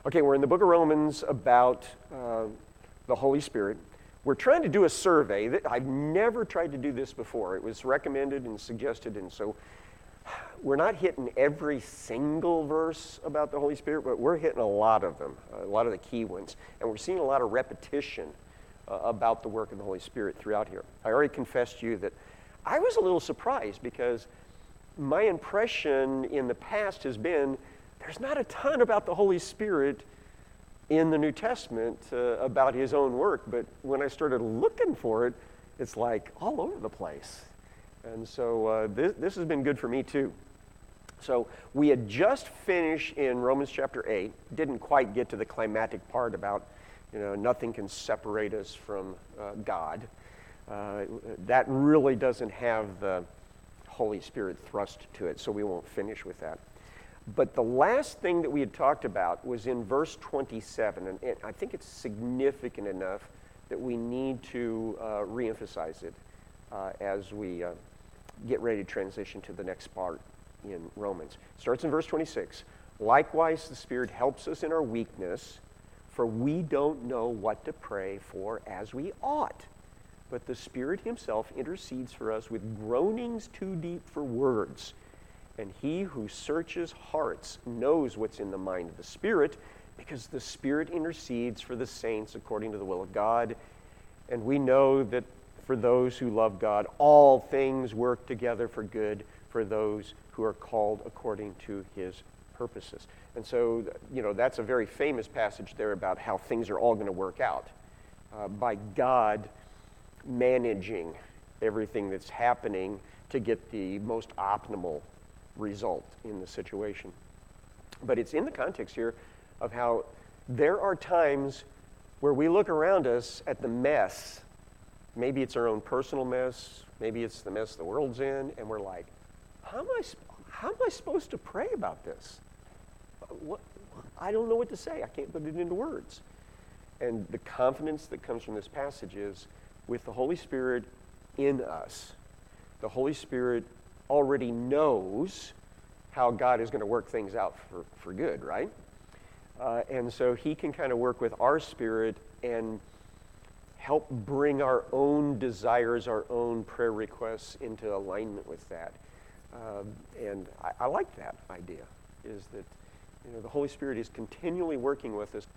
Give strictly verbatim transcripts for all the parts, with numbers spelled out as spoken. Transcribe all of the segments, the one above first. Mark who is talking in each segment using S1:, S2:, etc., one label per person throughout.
S1: Okay, we're in the book of Romans about uh, the Holy Spirit. We're trying to do a survey. I've never tried to do this before. It was recommended and suggested, and so we're not hitting every single verse about the Holy Spirit, but we're hitting a lot of them, a lot of the key ones. And we're seeing a lot of repetition uh, about the work of the Holy Spirit throughout here. I already confessed to you that I was a little surprised because my impression in the past has been there's not a ton about the Holy Spirit in the New Testament uh, about his own work, but when I started looking for it, it's like all over the place. And so uh, this, this has been good for me too. So we had just finished in Romans chapter eight, didn't quite get to the climactic part about, you know, nothing can separate us from uh, God. Uh, that really doesn't have the Holy Spirit thrust to it, so we won't finish with that. But the last thing that we had talked about was in verse twenty-seven, and, and I think it's significant enough that we need to uh, reemphasize it uh, as we uh, get ready to transition to the next part in Romans. It starts in verse twenty-six. Likewise, the Spirit helps us in our weakness, for we don't know what to pray for as we ought. But the Spirit himself intercedes for us with groanings too deep for words. And he who searches hearts knows what's in the mind of the Spirit, because the Spirit intercedes for the saints according to the will of God. And we know that for those who love God, all things work together for good for those who are called according to his purposes. And so, you know, that's a very famous passage there about how things are all going to work out uh, by God managing everything that's happening to get the most optimal result in the situation. But it's in the context here of how there are times where we look around us at the mess. Maybe it's our own personal mess, maybe it's the mess the world's in, and we're like, how am I, how am I supposed to pray about this? What, I don't know what to say. I can't put it into words. And the confidence that comes from this passage is with the Holy Spirit in us, the Holy Spirit already knows how God is going to work things out for, for good, right? Uh, and so he can kind of work with our spirit and help bring our own desires, our own prayer requests into alignment with that. Um, and I, I like that idea, is that, you know, the Holy Spirit is continually working with us.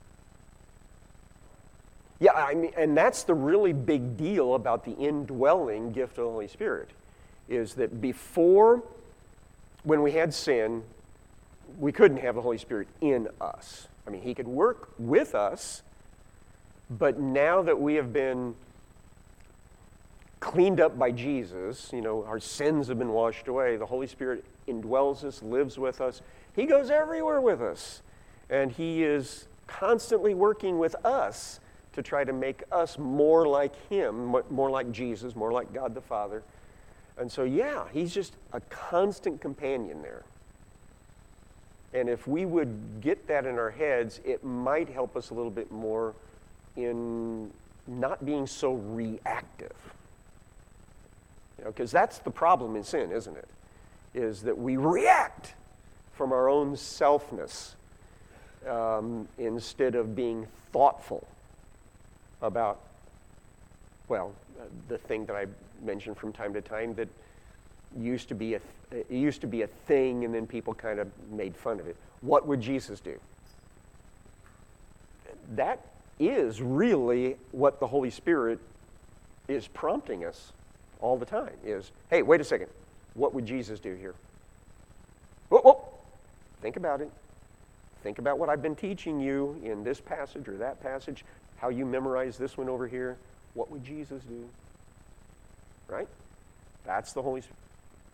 S1: Yeah, I mean, and that's the really big deal about the indwelling gift of the Holy Spirit, is that before, when we had sin, we couldn't have the Holy Spirit in us. I mean, he could work with us, but now that we have been cleaned up by Jesus, you know, our sins have been washed away, the Holy Spirit indwells us, lives with us. He goes everywhere with us, and he is constantly working with us to try to make us more like him, more like Jesus, more like God the Father. And so, yeah, he's just a constant companion there. And if we would get that in our heads, it might help us a little bit more in not being so reactive. You know, because that's the problem in sin, isn't it? Is that we react from our own selfness um, instead of being thoughtful about, well, uh, the thing that I mentioned from time to time that used to be a th- it used to be a thing, and then people kind of made fun of it. What would Jesus do? That is really what the Holy Spirit is prompting us all the time, is, hey, wait a second, what would Jesus do here? Whoa, whoa. Think about it. Think about what I've been teaching you in this passage or that passage, how you memorize this one over here. What would Jesus do? Right? That's the Holy Spirit.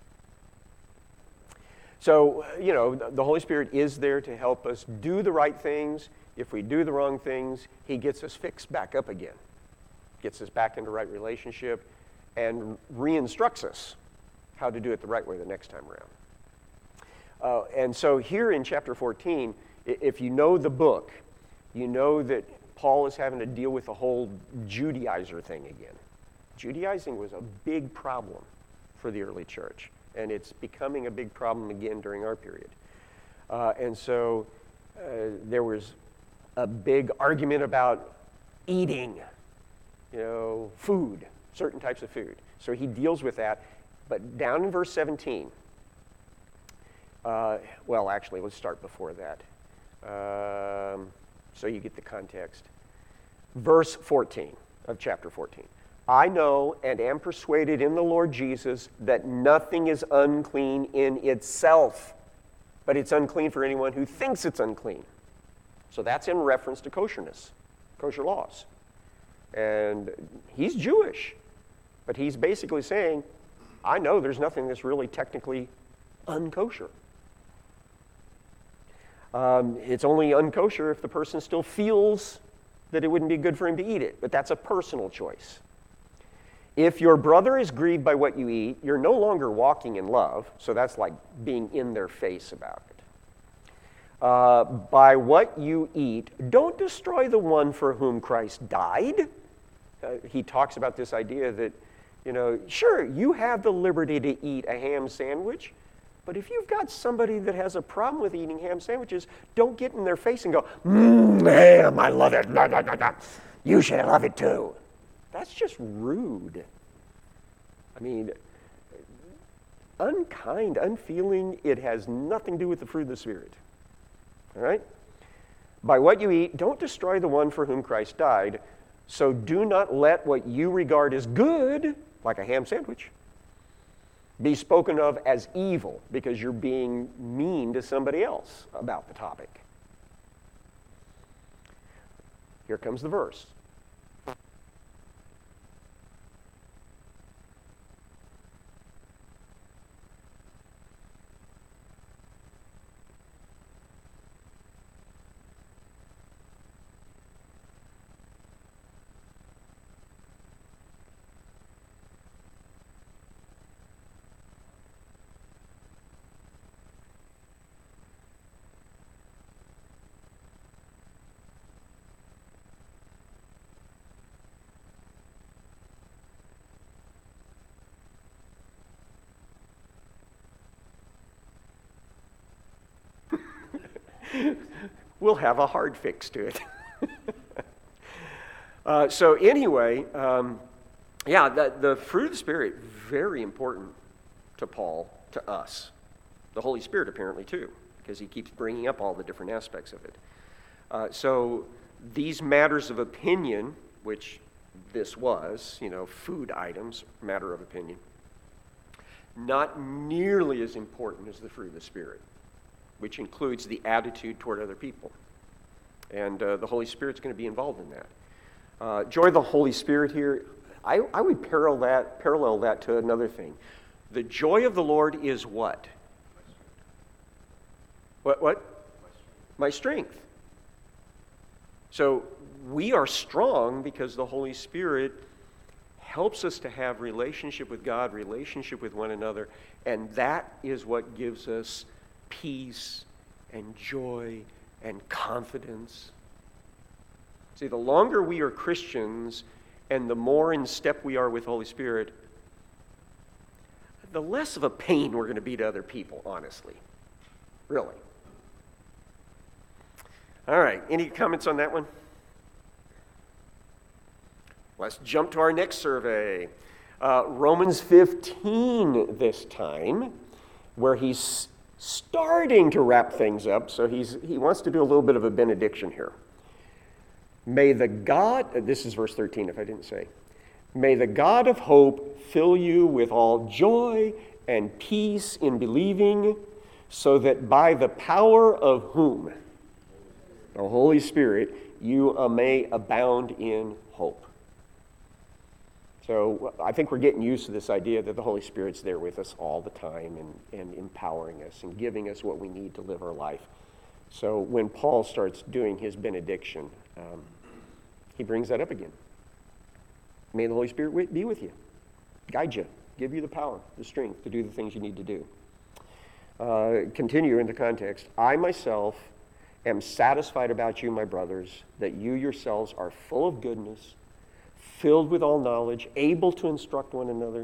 S1: So, you know, the Holy Spirit is there to help us do the right things. If we do the wrong things, he gets us fixed back up again, gets us back into right relationship, and re-instructs us how to do it the right way the next time around. Uh, and so here in chapter fourteen, if you know the book, you know that Paul is having to deal with the whole Judaizer thing again. Judaizing was a big problem for the early church, and it's becoming a big problem again during our period. Uh, and so uh, there was a big argument about eating, you know, food, certain types of food. So he deals with that. But down in verse seventeen, uh, well, actually, let's start before that. Um, so you get the context. Verse fourteen of chapter fourteen. I know and am persuaded in the Lord Jesus that nothing is unclean in itself, but it's unclean for anyone who thinks it's unclean. So that's in reference to kosherness, kosher laws. And he's Jewish, but he's basically saying, I know there's nothing that's really technically unkosher. Um, it's only unkosher if the person still feels that it wouldn't be good for him to eat it, but that's a personal choice. If your brother is grieved by what you eat, you're no longer walking in love, so that's like being in their face about it. Uh, by what you eat, don't destroy the one for whom Christ died. Uh, he talks about this idea that, you know, sure, you have the liberty to eat a ham sandwich, but if you've got somebody that has a problem with eating ham sandwiches, don't get in their face and go, mmm, ham, I love it. Blah, blah, blah, blah. You should love it too. That's just rude. I mean, unkind, unfeeling, it has nothing to do with the fruit of the Spirit. All right? By what you eat, don't destroy the one for whom Christ died. So do not let what you regard as good, like a ham sandwich, be spoken of as evil because you're being mean to somebody else about the topic. Here comes the verse. We'll have a hard fix to it. uh, so anyway, um, yeah, the, the fruit of the Spirit, very important to Paul, to us. The Holy Spirit apparently too, because he keeps bringing up all the different aspects of it. Uh, so these matters of opinion, which this was, you know, food items, matter of opinion, not nearly as important as the fruit of the Spirit, which includes the attitude toward other people. And uh, the Holy Spirit's going to be involved in that. Uh, joy of the Holy Spirit here, I, I would parallel that, parallel that to another thing. The joy of the Lord is what? What? What? My strength. So we are strong because the Holy Spirit helps us to have relationship with God, relationship with one another, and that is what gives us peace and joy and confidence. See, the longer we are Christians and the more in step we are with the Holy Spirit, the less of a pain we're going to be to other people, honestly. Really. All right, any comments on that one? Let's jump to our next survey. Uh, Romans fifteen this time, where he's starting to wrap things up, so he's he wants to do a little bit of a benediction here. May the God, this is verse thirteen if I didn't say, may the God of hope fill you with all joy and peace in believing, so that by the power of whom? The Holy Spirit, you uh, may abound in hope. So I think we're getting used to this idea that the Holy Spirit's there with us all the time and, and empowering us and giving us what we need to live our life. So when Paul starts doing his benediction, um, he brings that up again. May the Holy Spirit be with you, guide you, give you the power, the strength to do the things you need to do. Uh, continue in the context. I myself am satisfied about you, my brothers, that you yourselves are full of goodness, filled with all knowledge, able to instruct one another.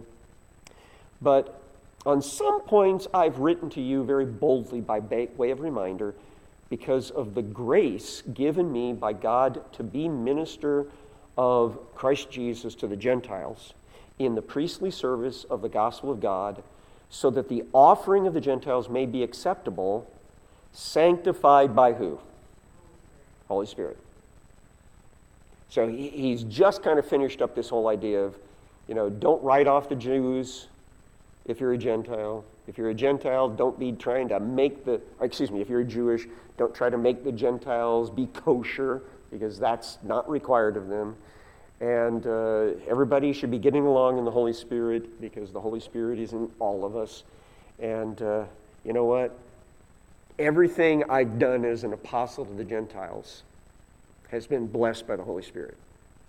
S1: But on some points I've written to you very boldly by way of reminder, because of the grace given me by God to be minister of Christ Jesus to the Gentiles in the priestly service of the gospel of God, so that the offering of the Gentiles may be acceptable, sanctified by who? Holy Spirit. So he, he's just kind of finished up this whole idea of, you know, don't write off the Jews if you're a Gentile. If you're a Gentile, don't be trying to make the, excuse me, if you're Jewish, don't try to make the Gentiles be kosher, because that's not required of them. And uh, everybody should be getting along in the Holy Spirit, because the Holy Spirit is in all of us. And uh, you know what? Everything I've done as an apostle to the Gentiles has been blessed by the Holy Spirit,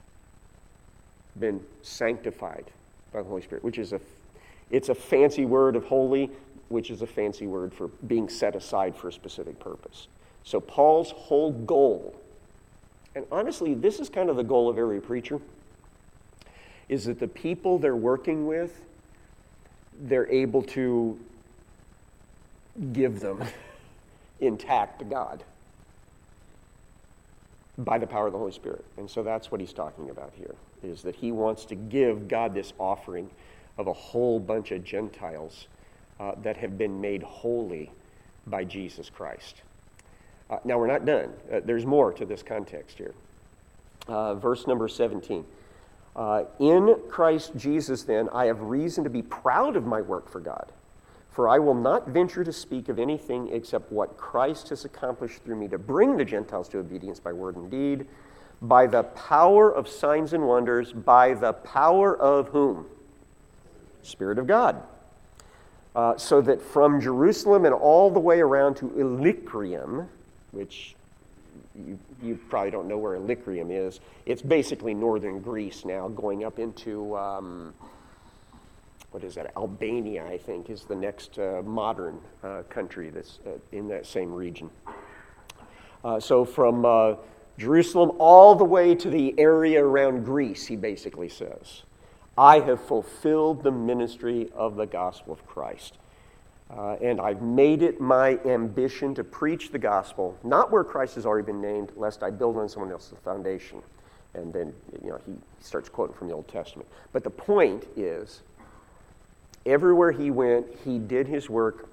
S1: been sanctified by the Holy Spirit, which is a, it's a fancy word of holy, which is a fancy word for being set aside for a specific purpose. So Paul's whole goal, and honestly, this is kind of the goal of every preacher, is that the people they're working with, they're able to give them intact to God by the power of the Holy Spirit. And so that's what he's talking about here, is that he wants to give God this offering of a whole bunch of Gentiles uh, that have been made holy by Jesus Christ. Uh, now, we're not done. Uh, there's more to this context here. Uh, verse number seventeen. Uh, In Christ Jesus, then, I have reason to be proud of my work for God. For I will not venture to speak of anything except what Christ has accomplished through me to bring the Gentiles to obedience by word and deed, by the power of signs and wonders, by the power of whom? Spirit of God. Uh, so that from Jerusalem and all the way around to Illyricum, which you, you probably don't know where Illyricum is, it's basically northern Greece now, going up into... Um, What is that? Albania, I think, is the next uh, modern uh, country that's uh, in that same region. Uh, so from uh, Jerusalem all the way to the area around Greece, he basically says, I have fulfilled the ministry of the gospel of Christ. Uh, and I've made it my ambition to preach the gospel, not where Christ has already been named, lest I build on someone else's foundation. And then, you know, he starts quoting from the Old Testament. But the point is, everywhere he went, he did his work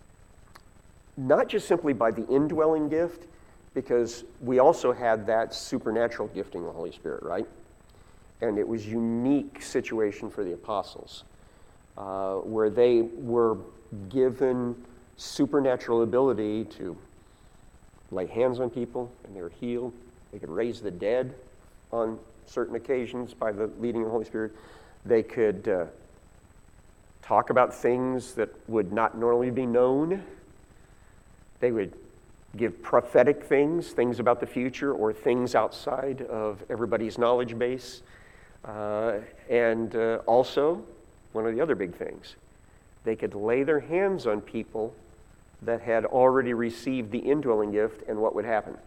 S1: not just simply by the indwelling gift, because we also had that supernatural gifting of the Holy Spirit, right? And it was a unique situation for the apostles, uh, where they were given supernatural ability to lay hands on people, and they were healed. They could raise the dead on certain occasions by the leading of the Holy Spirit. They could... Uh, talk about things that would not normally be known. They would give prophetic things, things about the future, or things outside of everybody's knowledge base. Uh, and uh, also, one of the other big things, they could lay their hands on people that had already received the indwelling gift, and what would happen?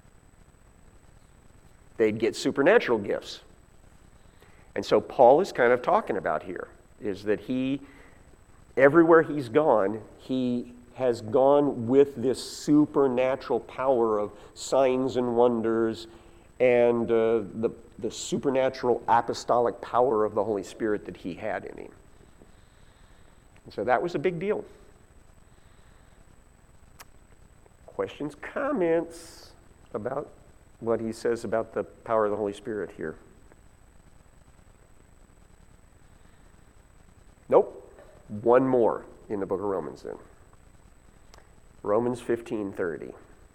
S1: They'd get supernatural gifts. And so Paul is kind of talking about here, is that he, everywhere he's gone, he has gone with this supernatural power of signs and wonders and uh, the, the supernatural apostolic power of the Holy Spirit that he had in him. And so that was a big deal. Questions, comments about what he says about the power of the Holy Spirit here? Nope. One more in the book of Romans then. Romans fifteen thirty.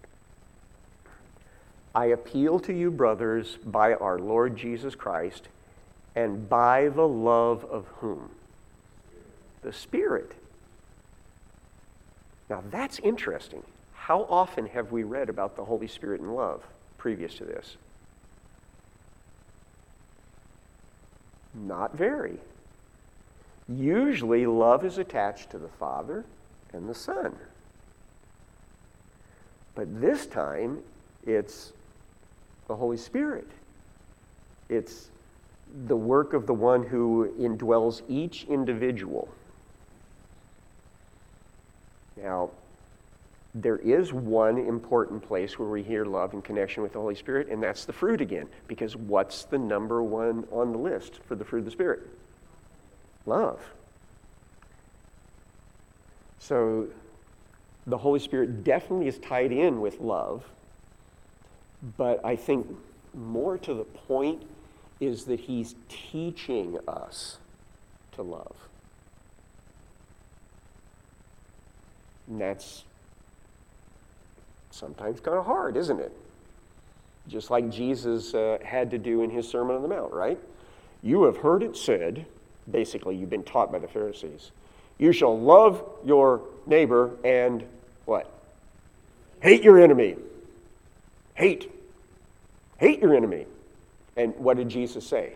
S1: I appeal to you, brothers, by our Lord Jesus Christ, and by the love of whom? The Spirit. Now that's interesting. How often have we read about the Holy Spirit in love previous to this? Not very. Usually, love is attached to the Father and the Son. But this time, it's the Holy Spirit. It's the work of the one who indwells each individual. Now, there is one important place where we hear love in connection with the Holy Spirit, and that's the fruit again. Because what's the number one on the list for the fruit of the Spirit? Love. So the Holy Spirit definitely is tied in with love, but I think more to the point is that he's teaching us to love. And that's sometimes kind of hard, isn't it? Just like Jesus uh, had to do in his Sermon on the Mount, right? You have heard it said, basically you've been taught by the Pharisees, you shall love your neighbor and what? Hate your enemy. Hate. Hate your enemy. And what did Jesus say?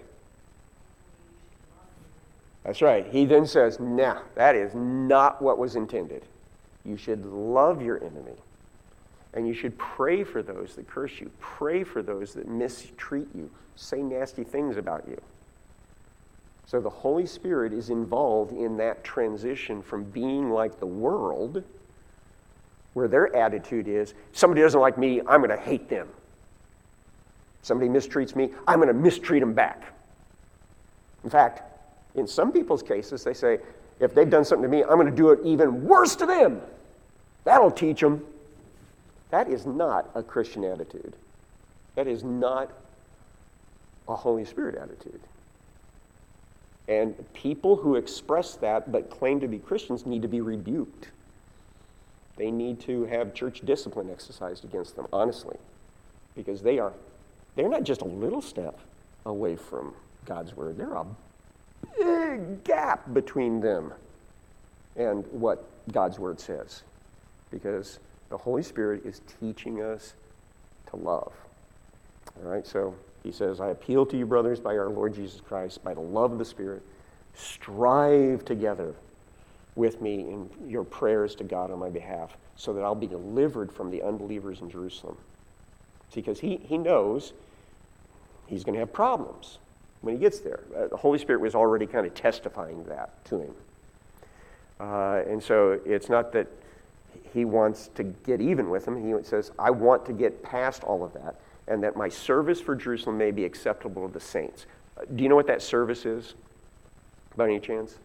S1: That's right. He then says, nah, that is not what was intended. You should love your enemy. And you should pray for those that curse you. Pray for those that mistreat you. Say nasty things about you. So the Holy Spirit is involved in that transition from being like the world, where their attitude is, somebody doesn't like me, I'm going to hate them. Somebody mistreats me, I'm going to mistreat them back. In fact, in some people's cases, they say, if they've done something to me, I'm going to do it even worse to them. That'll teach them. That is not a Christian attitude. That is not a Holy Spirit attitude. And people who express that but claim to be Christians need to be rebuked. They need to have church discipline exercised against them, honestly. Because they are, they're not just a little step away from God's word. They're a big gap between them and what God's word says. Because the Holy Spirit is teaching us to love. All right, so he says, I appeal to you, brothers, by our Lord Jesus Christ, by the love of the Spirit, strive together with me in your prayers to God on my behalf, so that I'll be delivered from the unbelievers in Jerusalem. See, because he, he knows he's going to have problems when he gets there. Uh, the Holy Spirit was already kind of testifying that to him. Uh, and so it's not that he wants to get even with them. He says, I want to get past all of that, and that my service for Jerusalem may be acceptable to the saints. Uh, do you know what that service is, by any chance?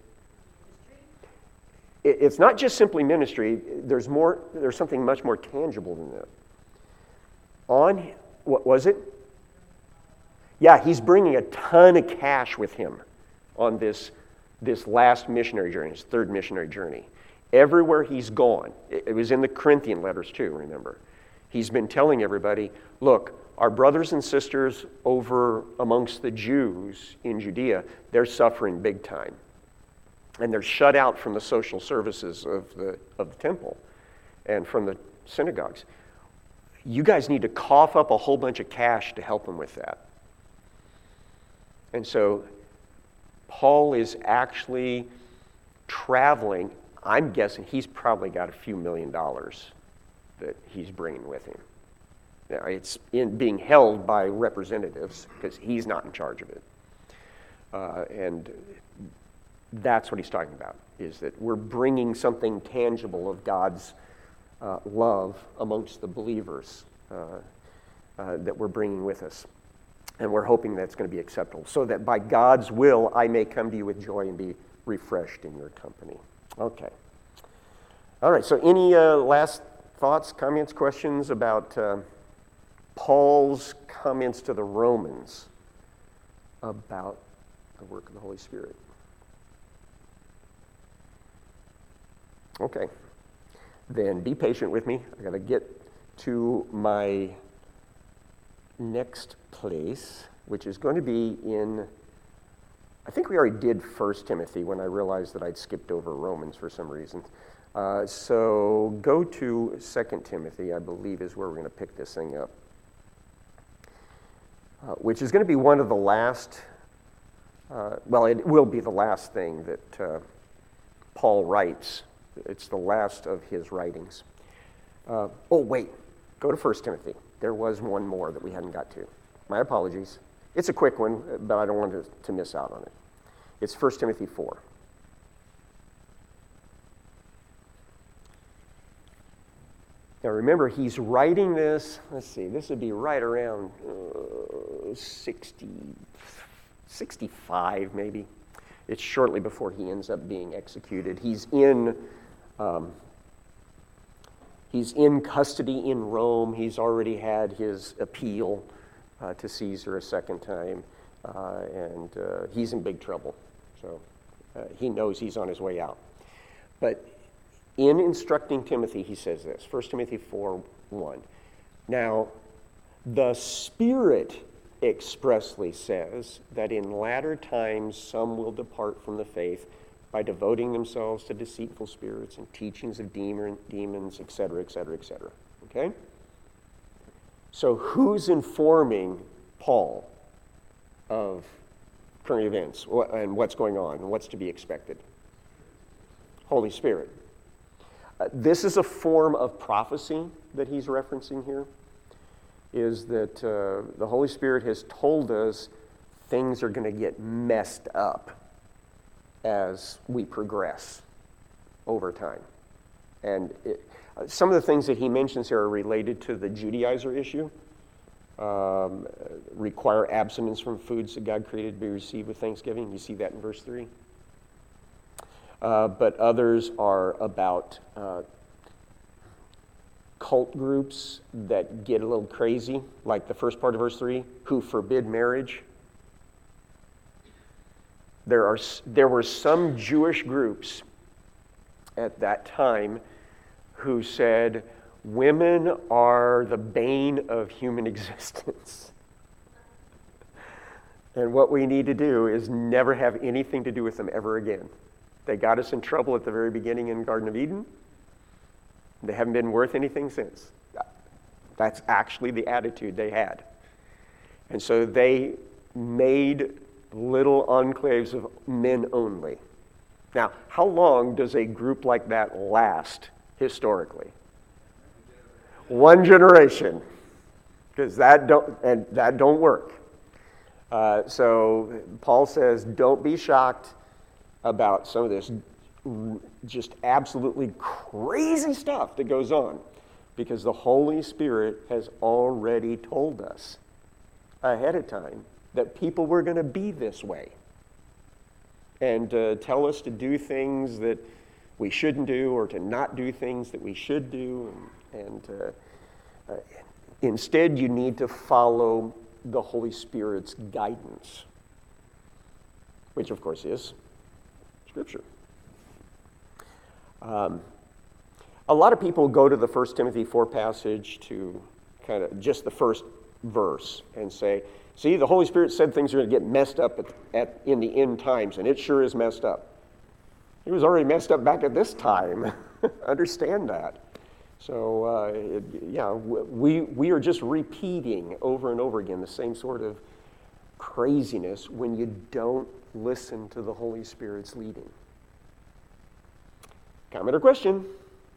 S1: It, it's not just simply ministry. There's more. There's something much more tangible than that. On, what was it? Yeah, he's bringing a ton of cash with him on this, this last missionary journey, his third missionary journey. Everywhere he's gone, it was in the Corinthian letters too, remember. He's been telling everybody, look, our brothers and sisters over amongst the Jews in Judea, they're suffering big time. And they're shut out from the social services of the, of the temple and from the synagogues. You guys need to cough up a whole bunch of cash to help them with that. And so Paul is actually traveling. I'm guessing he's probably got a few million dollars that he's bringing with him. Now, it's in being held by representatives because he's not in charge of it. Uh, and that's what he's talking about, is that we're bringing something tangible of God's uh, love amongst the believers uh, uh, that we're bringing with us. And we're hoping that's going to be acceptable, so that by God's will I may come to you with joy and be refreshed in your company. Okay. All right, so any uh, last thoughts, comments, questions about uh, Paul's comments to the Romans about the work of the Holy Spirit? Okay. Then be patient with me. I got to get to my next place, which is going to be in, I think we already did First Timothy when I realized that I'd skipped over Romans for some reason. Uh, so go to Second Timothy, I believe, is where we're going to pick this thing up, uh, which is going to be one of the last, uh, well, it will be the last thing that uh, Paul writes. It's the last of his writings. Uh, oh, wait, go to First Timothy. There was one more that we hadn't got to. My apologies. It's a quick one, but I don't want to, to miss out on it. It's First Timothy four. Now remember, he's writing this, let's see, this would be right around uh, sixty, sixty-five maybe. It's shortly before he ends up being executed. He's in, um, he's in custody in Rome. He's already had his appeal uh, to Caesar a second time, uh, and uh, he's in big trouble. So uh, he knows he's on his way out. But in instructing Timothy, he says this, First Timothy four one. Now, the Spirit expressly says that in latter times some will depart from the faith by devoting themselves to deceitful spirits and teachings of demon, demons, et cetera, et cetera, et cetera. Okay? So who's informing Paul of current events and what's going on and what's to be expected? Holy Spirit. Uh, this is a form of prophecy that he's referencing here, is that uh, the Holy Spirit has told us things are going to get messed up as we progress over time. And it, uh, some of the things that he mentions here are related to the Judaizer issue. Um, require abstinence from foods that God created to be received with thanksgiving. You see that in verse three. Uh, but others are about uh, cult groups that get a little crazy, like the first part of verse three, who forbid marriage. There are there were some Jewish groups at that time who said women are the bane of human existence. And what we need to do is never have anything to do with them ever again. They got us in trouble at the very beginning in Garden of Eden. They haven't been worth anything since. That's actually the attitude they had. And so they made little enclaves of men only. Now, how long does a group like that last historically? One generation. Because that don't and that don't work. Uh, so Paul says, don't be shocked about some of this just absolutely crazy stuff that goes on, because the Holy Spirit has already told us ahead of time that people were going to be this way and uh, tell us to do things that we shouldn't do or to not do things that we should do. And, and uh, uh, instead, you need to follow the Holy Spirit's guidance, which, of course, is Scripture. Um, a lot of people go to the First Timothy four passage to kind of just the first verse and say, see, the Holy Spirit said things are going to get messed up at, at, in the end times, and it sure is messed up. It was already messed up back at this time. Understand that. So, uh, it, yeah, we, we are just repeating over and over again the same sort of craziness when you don't listen to the Holy Spirit's leading. Comment or question?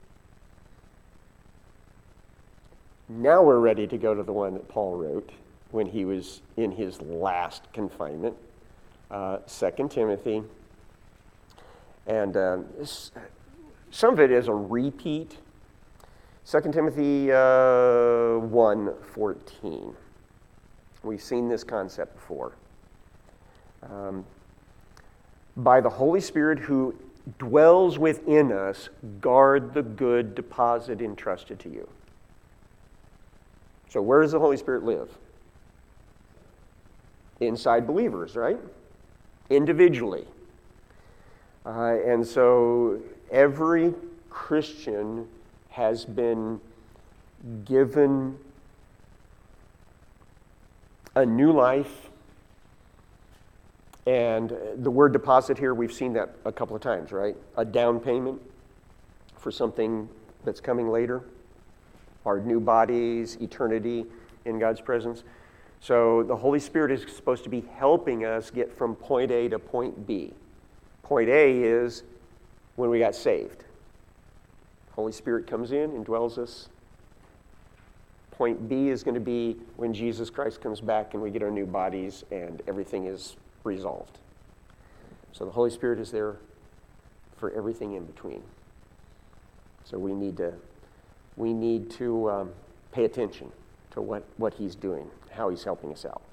S1: Now we're ready to go to the one that Paul wrote when he was in his last confinement, uh, Second Timothy. And uh, some of it is a repeat. Second Timothy uh, one fourteen. We've seen this concept before. Um, by the Holy Spirit who dwells within us, guard the good deposit entrusted to you. So where does the Holy Spirit live? Inside believers, right? Individually. Uh, and so every Christian has been given a new life. And the word deposit here, we've seen that a couple of times, right? A down payment for something that's coming later. Our new bodies, eternity in God's presence. So the Holy Spirit is supposed to be helping us get from point A to point B. Point A is when we got saved. Holy Spirit comes in and dwells us. Point B is going to be when Jesus Christ comes back and we get our new bodies and everything is resolved. So the Holy Spirit is there for everything in between. So we need to we need to um, pay attention to what, what he's doing, how he's helping us out.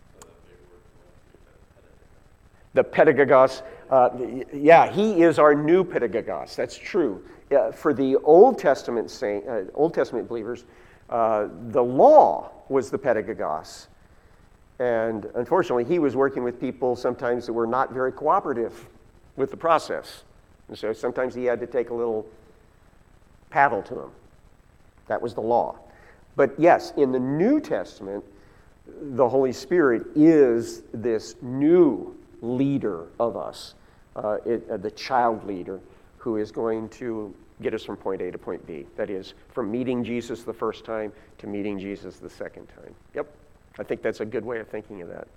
S1: The pedagogos, uh, yeah, he is our new pedagogos. That's true. Uh, for the Old Testament saint, uh, Old Testament believers, uh, the law was the pedagogos, and unfortunately, he was working with people sometimes that were not very cooperative with the process, and so sometimes he had to take a little paddle to them. That was the law. But yes, in the New Testament, the Holy Spirit is this new leader of us, uh, it, uh, the child leader who is going to get us from point A to point B. That is, from meeting Jesus the first time to meeting Jesus the second time. Yep, I think that's a good way of thinking of that.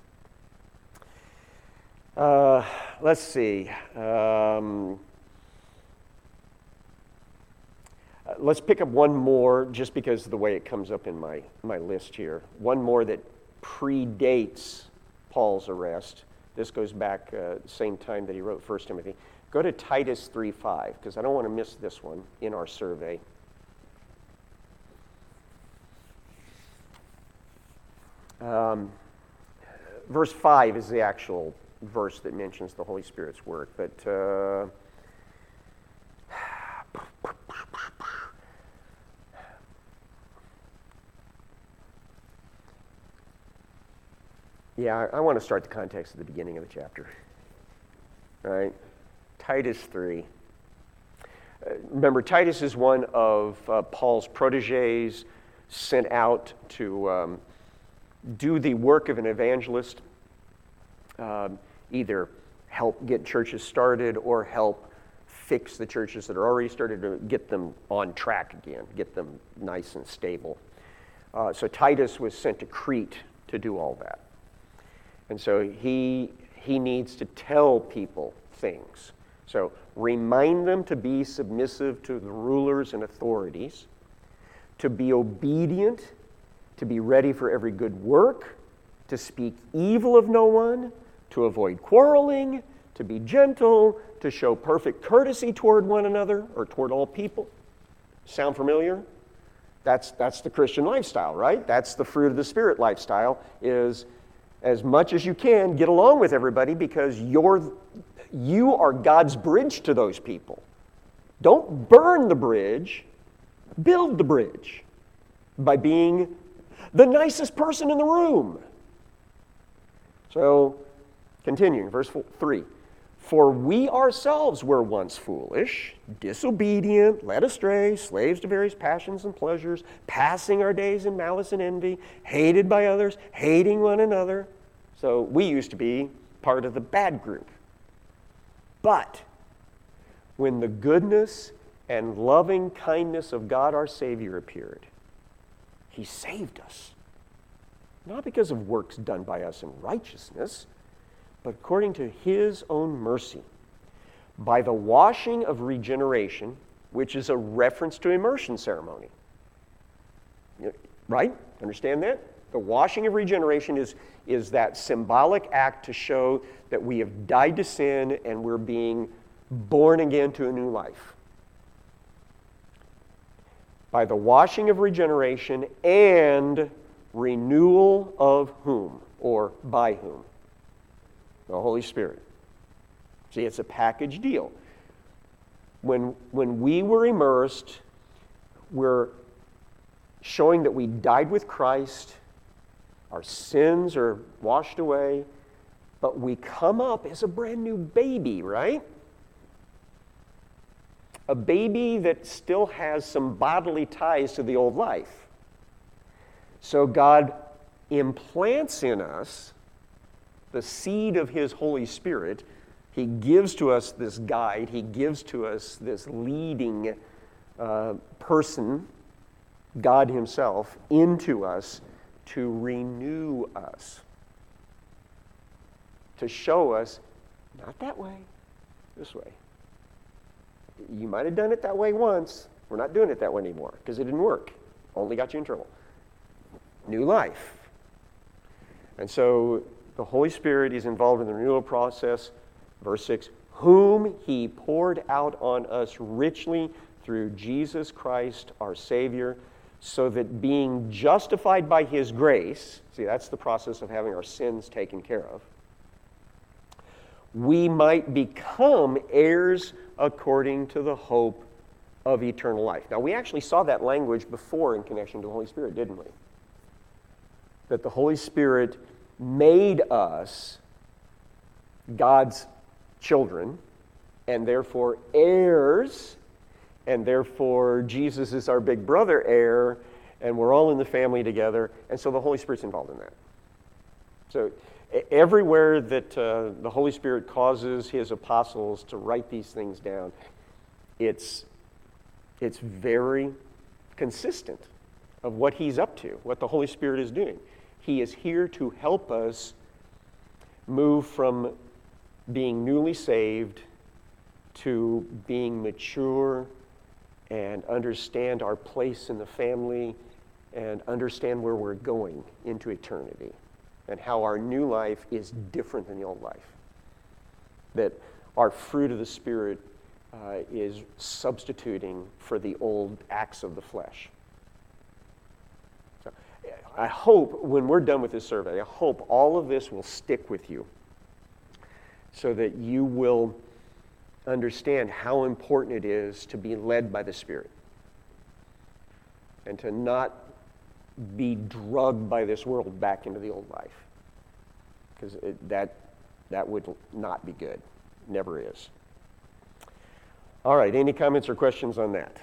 S1: Uh, let's see. Um, uh, let's pick up one more, just because of the way it comes up in my, my list here. One more that predates Paul's arrest. This goes back uh, same time that he wrote First Timothy. Go to Titus three five, because I don't want to miss this one in our survey. Um, verse five is the actual verse that mentions the Holy Spirit's work, but uh, yeah, I, I want to start the context at the beginning of the chapter. All right, Titus three. Uh, remember, Titus is one of uh, Paul's proteges sent out to um, do the work of an evangelist, uh, either help get churches started or help fix the churches that are already started, to get them on track again, get them nice and stable. Uh, so Titus was sent to Crete to do all that. And so he he needs to tell people things. So remind them to be submissive to the rulers and authorities, to be obedient, to be ready for every good work, to speak evil of no one, to avoid quarreling, to be gentle, to show perfect courtesy toward one another or toward all people. Sound familiar? That's that's the Christian lifestyle, right? That's the fruit of the Spirit lifestyle, is as much as you can, get along with everybody, because you're, you are God's bridge to those people. Don't burn the bridge, build the bridge by being the nicest person in the room. So, continuing, verse three. For we ourselves were once foolish, disobedient, led astray, slaves to various passions and pleasures, passing our days in malice and envy, hated by others, hating one another. So we used to be part of the bad group. But when the goodness and loving kindness of God our Savior appeared, He saved us, not because of works done by us in righteousness, but according to His own mercy, by the washing of regeneration, which is a reference to immersion ceremony. Right? Understand that? The washing of regeneration is, is that symbolic act to show that we have died to sin and we're being born again to a new life. By the washing of regeneration and renewal of whom? Or by whom? The Holy Spirit. See, it's a package deal. When, when we were immersed, we're showing that we died with Christ, our sins are washed away, but we come up as a brand new baby, right? A baby that still has some bodily ties to the old life. So God implants in us the seed of His Holy Spirit. He gives to us this guide. He gives to us this leading uh, person, God Himself, into us to renew us, to show us, not that way, this way. You might have done it that way once. We're not doing it that way anymore because it didn't work. Only got you in trouble. New life. And so the Holy Spirit is involved in the renewal process. Verse six, whom He poured out on us richly through Jesus Christ, our Savior, so that being justified by His grace, see, that's the process of having our sins taken care of, we might become heirs according to the hope of eternal life. Now, we actually saw that language before in connection to the Holy Spirit, didn't we? That the Holy Spirit made us God's children, and therefore heirs, and therefore Jesus is our big brother heir, and we're all in the family together, and so the Holy Spirit's involved in that. So everywhere that uh, the Holy Spirit causes His apostles to write these things down, it's, it's very consistent of what He's up to, what the Holy Spirit is doing. He is here to help us move from being newly saved to being mature and understand our place in the family and understand where we're going into eternity and how our new life is different than the old life. That our fruit of the Spirit uh, is substituting for the old acts of the flesh. So I hope when we're done with this survey, I hope all of this will stick with you so that you will understand how important it is to be led by the Spirit and to not be drugged by this world back into the old life, because that that would not be good. Never is. All right, any comments or questions on that?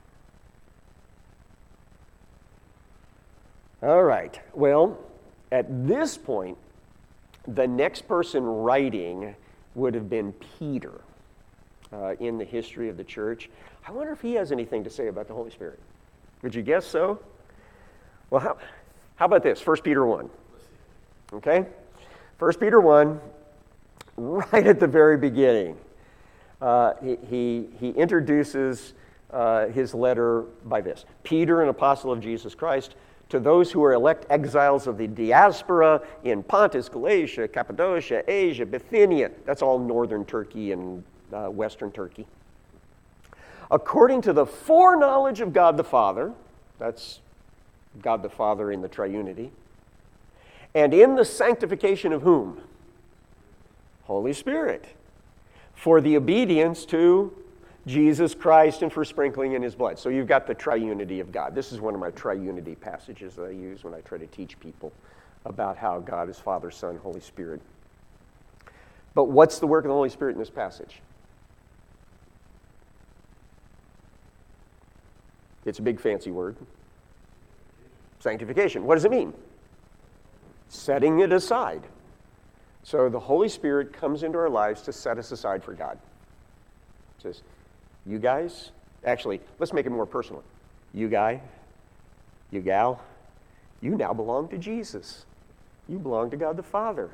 S1: All right, well, at this point, the next person writing would have been Peter uh, in the history of the church. I wonder if he has anything to say about the Holy Spirit. Would you guess so? Well, how, how about this? First Peter one. Okay? First Peter one, right at the very beginning, uh, he, he, he introduces uh, his letter by this. Peter, an apostle of Jesus Christ, to those who are elect exiles of the diaspora in Pontus, Galatia, Cappadocia, Asia, Bithynia. That's all northern Turkey and uh, western Turkey. According to the foreknowledge of God the Father, that's God the Father in the triunity, and in the sanctification of whom? Holy Spirit. For the obedience to Jesus Christ and for sprinkling in His blood. So you've got the triunity of God. This is one of my triunity passages that I use when I try to teach people about how God is Father, Son, Holy Spirit. But what's the work of the Holy Spirit in this passage? It's a big fancy word. Sanctification. What does it mean? Setting it aside. So the Holy Spirit comes into our lives to set us aside for God. It says, you guys, actually, let's make it more personal. You guy, you gal, you now belong to Jesus. You belong to God the Father.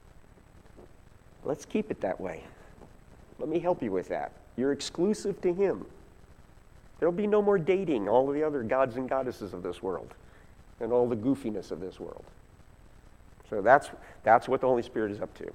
S1: Let's keep it that way. Let me help you with that. You're exclusive to Him. There'll be no more dating all of the other gods and goddesses of this world and all the goofiness of this world. So that's, that's what the Holy Spirit is up to.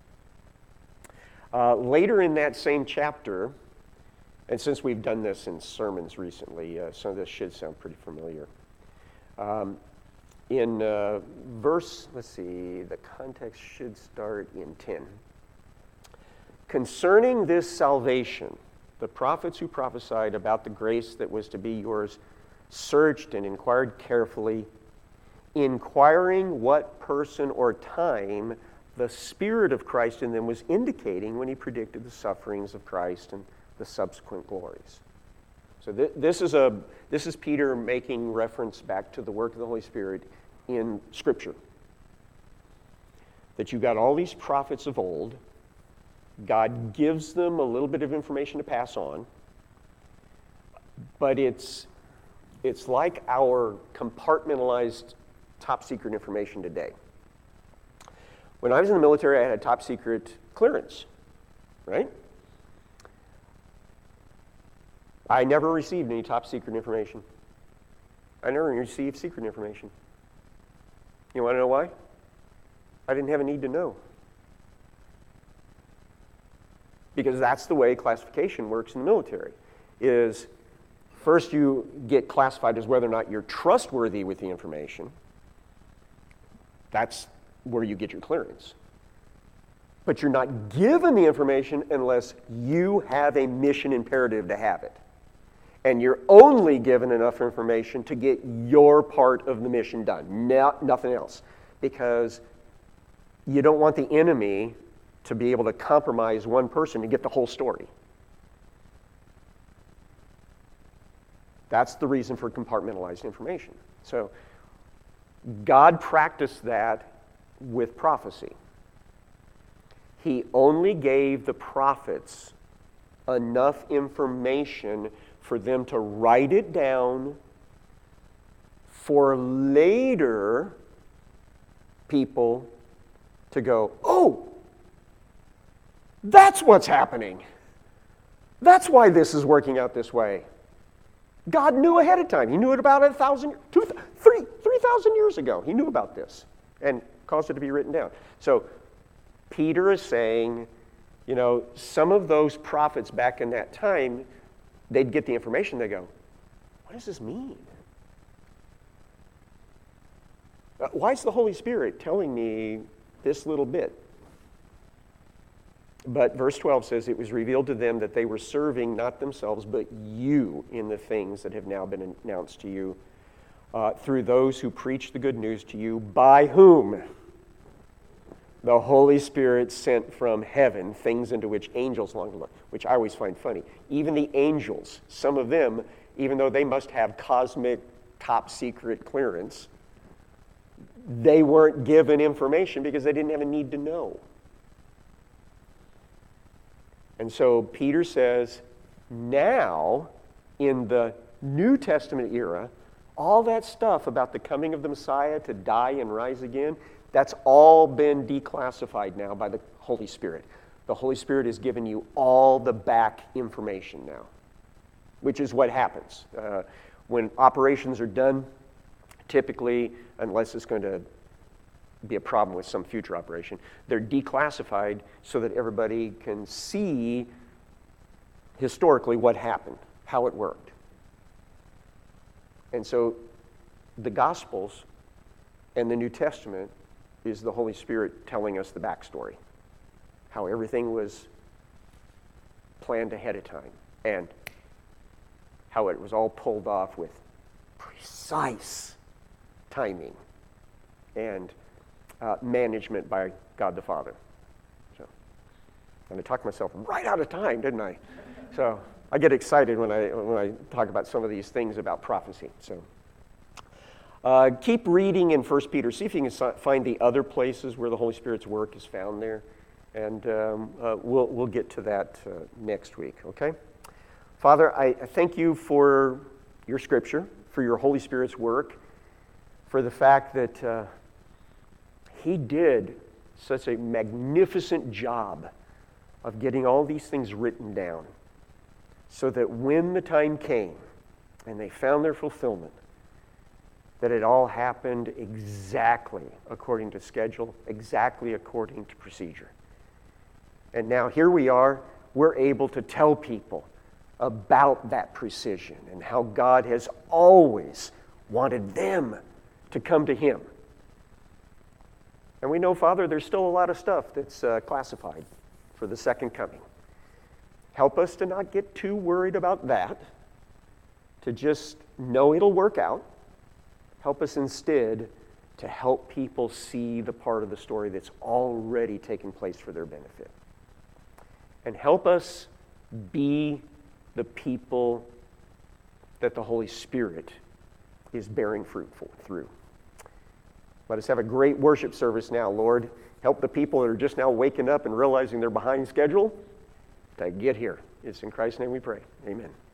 S1: Uh, later in that same chapter, and since we've done this in sermons recently, uh, some of this should sound pretty familiar. Um, in uh, verse, let's see, the context should start in ten. Concerning this salvation, the prophets who prophesied about the grace that was to be yours searched and inquired carefully, inquiring what person or time the Spirit of Christ in them was indicating when He predicted the sufferings of Christ and the subsequent glories. So th- this is a this is Peter making reference back to the work of the Holy Spirit in Scripture. That you've got all these prophets of old. God gives them a little bit of information to pass on, but it's it's like our compartmentalized top secret information today. When I was in the military, I had a top secret clearance, right? I never received any top secret information. I never received secret information. You want to know why? I didn't have a need to know. Because that's the way classification works in the military, is First, you get classified as whether or not you're trustworthy with the information. That's where you get your clearance. But you're not given the information unless you have a mission imperative to have it. And you're only given enough information to get your part of the mission done, no, nothing else. Because you don't want the enemy to be able to compromise one person to get the whole story. That's the reason for compartmentalized information. So God practiced that with prophecy. He only gave the prophets enough information for them to write it down for later people to go, oh, that's what's happening. That's why this is working out this way. God knew ahead of time. He knew it about a thousand, two, three, three thousand years ago. He knew about this and caused it to be written down. So Peter is saying, you know, some of those prophets back in that time, they'd get the information. They go, what does this mean? Uh, why is the Holy Spirit telling me this little bit? But verse twelve says, it was revealed to them that they were serving not themselves, but you in the things that have now been announced to you uh, through those who preach the good news to you, by whom the Holy Spirit sent from heaven things into which angels long to look, which I always find funny. Even the angels, some of them, even though they must have cosmic top secret clearance, they weren't given information because they didn't have a need to know. And so Peter says, now, in the New Testament era, all that stuff about the coming of the Messiah to die and rise again, that's all been declassified now by the Holy Spirit. The Holy Spirit has given you all the back information now, which is what happens. Uh, when operations are done, typically, unless it's going to be a problem with some future operation, they're declassified so that everybody can see historically what happened, how it worked. And so the Gospels and the New Testament is the Holy Spirit telling us the backstory, how everything was planned ahead of time, and how it was all pulled off with precise timing and uh, management by God the Father. So, and I talked myself right out of time, didn't I? So I get excited when I when I talk about some of these things about prophecy. So. Uh, keep reading in First Peter. See if you can find the other places where the Holy Spirit's work is found there. And um, uh, we'll, we'll get to that uh, next week, okay? Father, I, I thank you for your Scripture, for your Holy Spirit's work, for the fact that uh, He did such a magnificent job of getting all these things written down so that when the time came and they found their fulfillment, that it all happened exactly according to schedule, exactly according to procedure. And now here we are, we're able to tell people about that precision and how God has always wanted them to come to Him. And we know, Father, there's still a lot of stuff that's uh, classified for the second coming. Help us to not get too worried about that, to just know it'll work out. Help us instead to help people see the part of the story that's already taken place for their benefit. And help us be the people that the Holy Spirit is bearing fruit for, through. Let us have a great worship service now, Lord. Help the people that are just now waking up and realizing they're behind schedule to get here. It's in Christ's name we pray. Amen.